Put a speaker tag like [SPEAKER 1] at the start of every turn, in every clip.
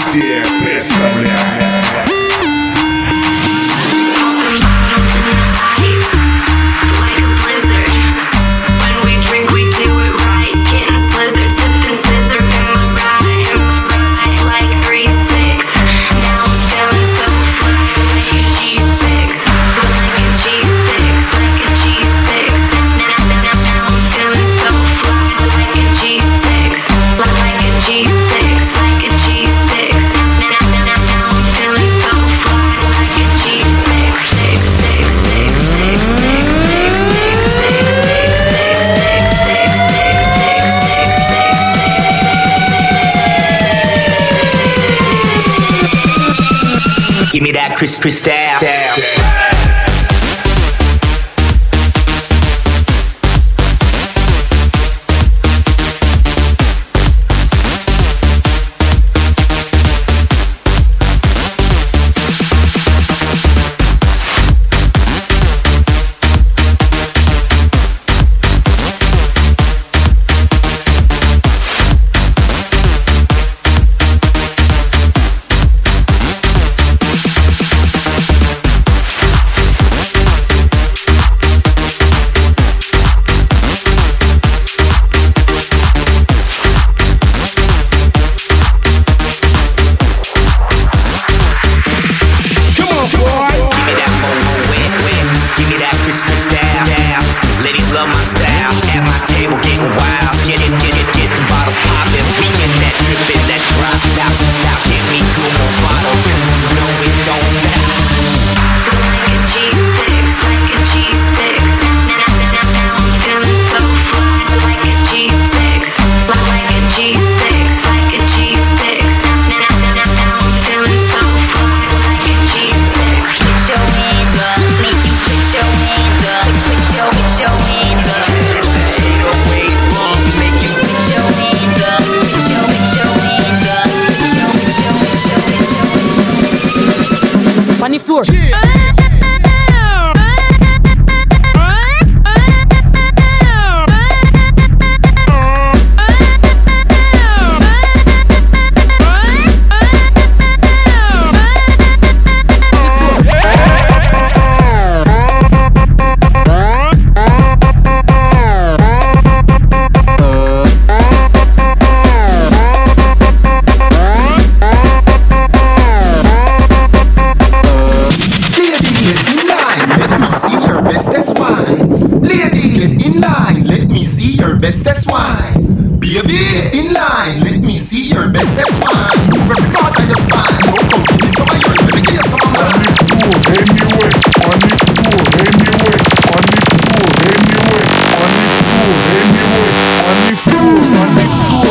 [SPEAKER 1] Студия представляет.
[SPEAKER 2] Give me that Chris style. Love my style, at my table getting wild. Get the bottles poppin'. We get that drippin', that drop. Now get me cool more bottle, 'cause you know it don't stop.
[SPEAKER 3] Like a G6, like a G6. Now I'm feeling so fly. Like a G6, like a G6, like a G6. Now I'm feeling so fly. Like a G6. Put your hands up, make you put your hands up. Put your hands up.
[SPEAKER 4] On the floor.
[SPEAKER 5] Best, that's why. Baby, in line, let me see your best, that's why. From the thought I just find, no company, so I heard, let me get you some of
[SPEAKER 1] On the floor, anyway. On the floor, anyway. On the floor, anyway. On the floor, anyway. On the floor, on the floor.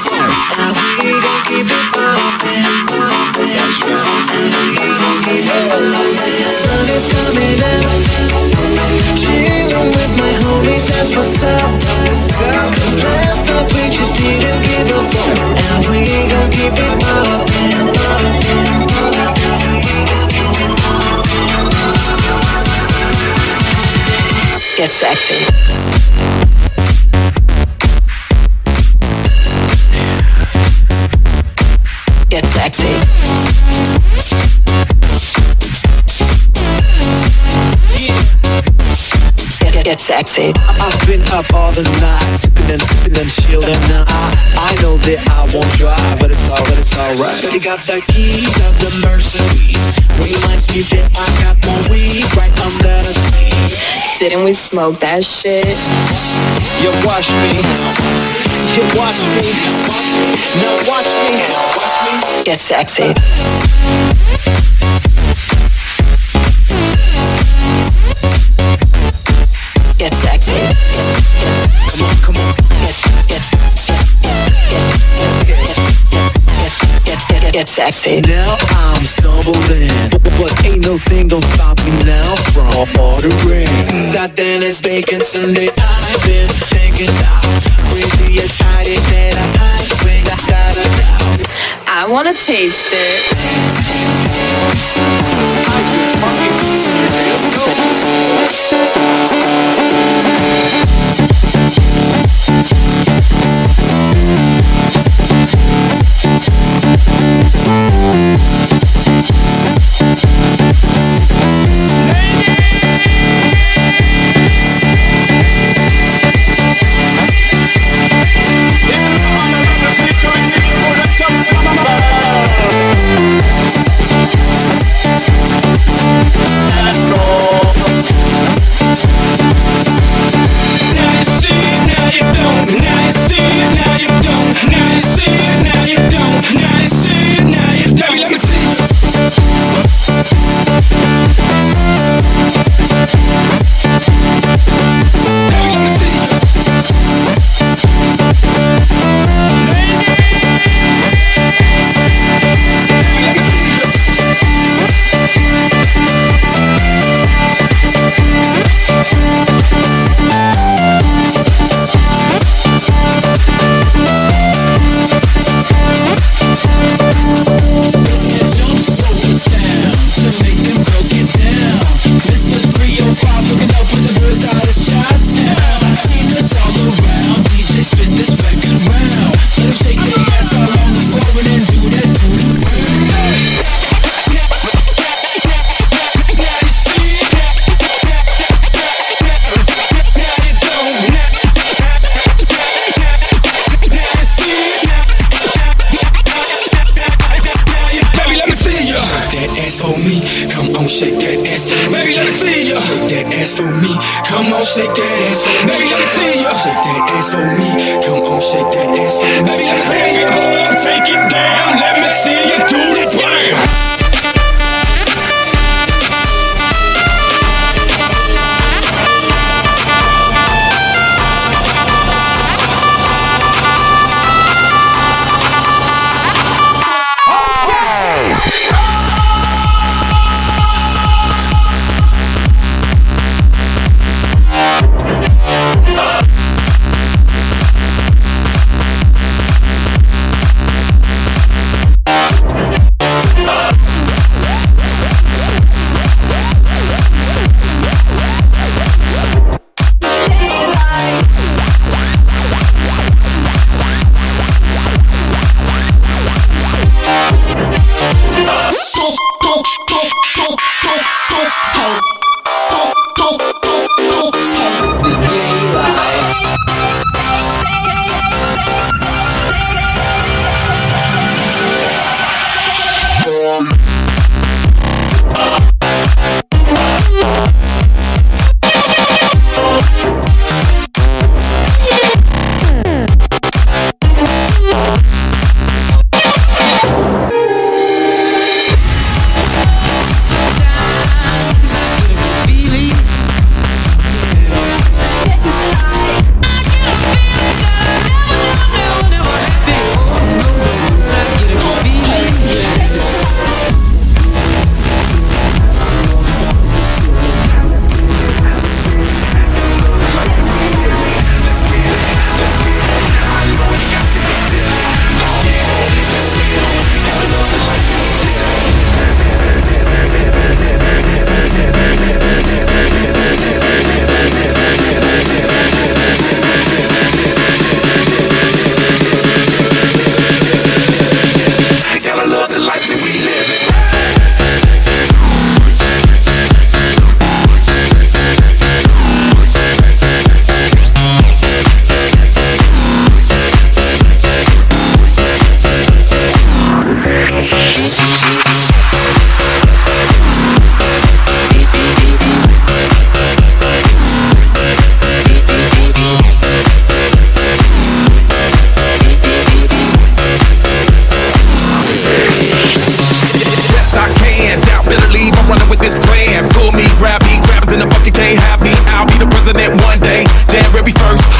[SPEAKER 4] phone. And we gon' keep it poppin'. That's right. And we gon' keep it poppin'. Sun is coming out. Chillin' with my homies, that's what's up. Cause last time we just didn't give a fuck. And we gon' keep it poppin'. Get sexy. Get sexy. Get sexy.
[SPEAKER 6] I've been up all the night, sipping and chillin'. I know that I won't drive, but it's alright. Shawty got the keys of the Mercedes. Reminds me that I got more weed right under the seat.
[SPEAKER 4] Didn't we smoke that shit?
[SPEAKER 6] You watch me. You watch me. Now watch me.
[SPEAKER 4] Get sexy. Get sexy.
[SPEAKER 6] Come on.
[SPEAKER 4] Get sexy.
[SPEAKER 6] Now I'm stumbling, but ain't no thing gon' stop me now from ordering. That Dennis Bacon Sunday I've been thinking about. Crazy excited that I think I got it out.
[SPEAKER 4] I wanna taste it.
[SPEAKER 6] Are you fucking
[SPEAKER 7] shake that ass for me. Baby, let me see ya. Shake that ass for me. Come on, shake that ass for me. Baby, let me see ya. Take it down. Let me see you do the twirl.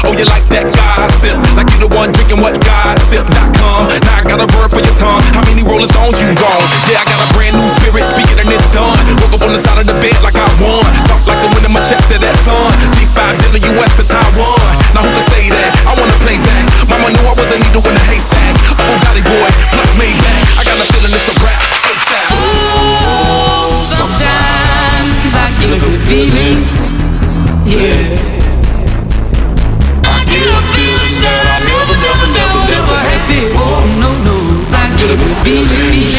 [SPEAKER 8] Oh, you like that gossip? Like you the one drinking what gossip.com. Now I got a word for your tongue. How many Rolling Stones you gone? Yeah, I got a brand new spirit speaking and it's done. Woke up on the side of the bed like I won. Talk like I'm winning my chest to that sun. G5 to the US to Taiwan. Now who can say that? I wanna play back. Mama knew I was a needle in a haystack. A Bugatti boy, plus made back. I got a feeling it's a rap.
[SPEAKER 9] Ooh, sometimes I get a good feeling. Yeah. I get a feeling that I never had before. No, I get a good feeling.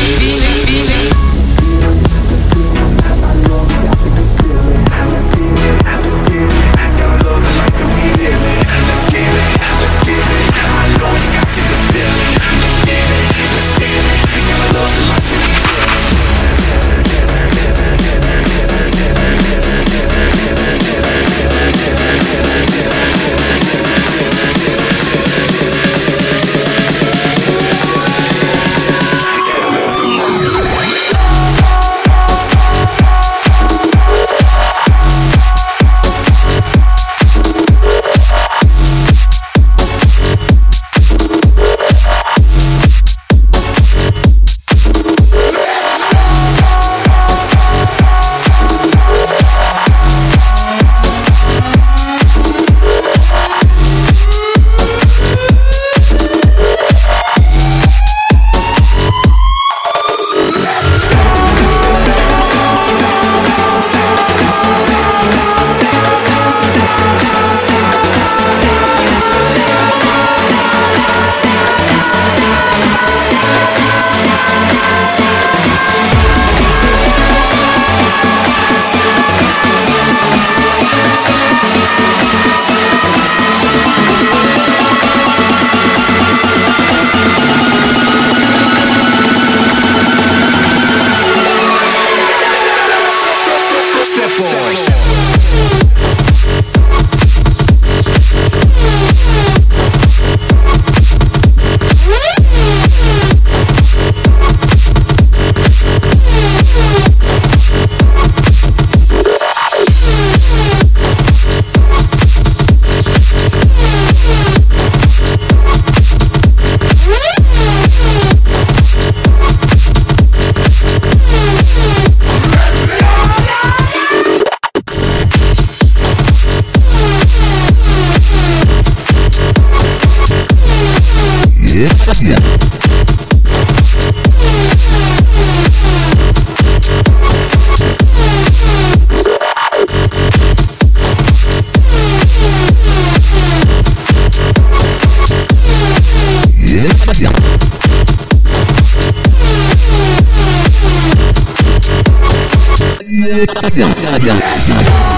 [SPEAKER 10] Yeah.